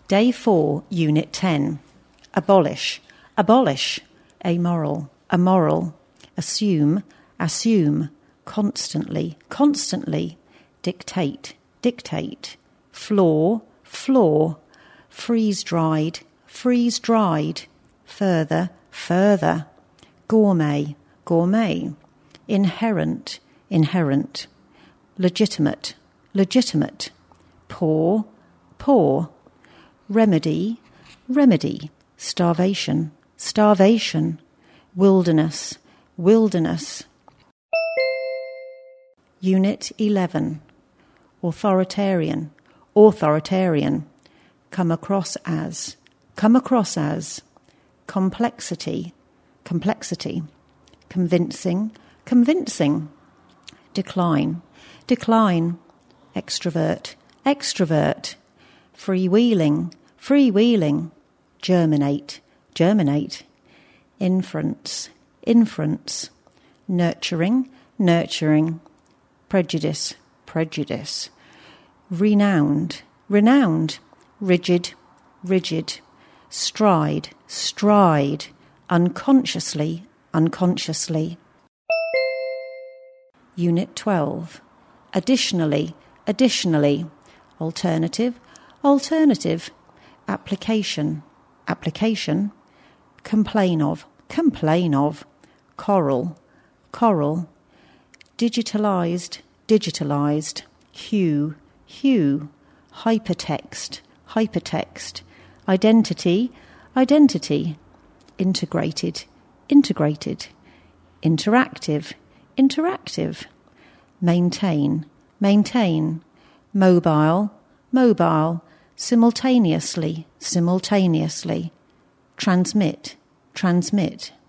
Day 4, Unit 10. Abolish, abolish. Amoral, amoral. Assume, assume. Constantly, constantly. Dictate, dictate. Floor, floor. Freeze-dried, freeze-dried. Further, further. Gourmet, gourmet. Inherent, inherent. Legitimate, legitimate. Poor, poor. Remedy, remedy. Starvation, starvation. Wilderness, wilderness. Unit 11. Authoritarian, authoritarian. Come across as, come across as. Complexity, complexity. Convincing, convincing. Decline, decline. Extrovert, extrovert. Freewheeling, freewheeling. Germinate, germinate. Inference, inference. Nurturing, nurturing. Prejudice, prejudice. Renowned, renowned. Rigid, rigid. Stride, stride. Unconsciously, unconsciously. Unit 12. Additionally, additionally. Alternative, alternative. Application, application. Complain of, complain of. Coral, coral. Digitalized, digitalized. Hue, hue. Hypertext, hypertext. Identity, identity. Integrated, integrated. Interactive, interactive. Maintain, maintain. Mobile, mobile. Simultaneously, simultaneously. Transmit, transmit.